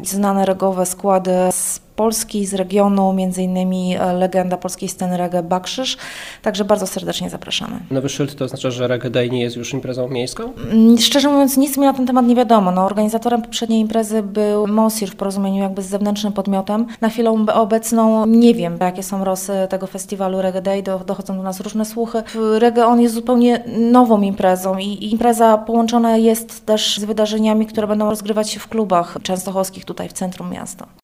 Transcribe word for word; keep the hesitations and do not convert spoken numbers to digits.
znane regowe składy z Polski, z regionu, między innymi legenda polskiej sceny reggae Bakszysz, także bardzo serdecznie zapraszamy. Nowy szyld to oznacza, że Reggae Day nie jest już imprezą miejską? Szczerze mówiąc, nic mi na ten temat nie wiadomo. No, organizatorem poprzedniej imprezy był Mosir w porozumieniu jakby z zewnętrznym podmiotem. Na chwilę obecną nie wiem, jakie są losy tego festiwalu Reggae Day, do, dochodzą do nas różne słuchy. Reggae On jest zupełnie nową imprezą i, i impreza połączona jest też z wydarzeniami, które będą rozgrywać się w klubach częstochowskich tutaj w centrum miasta.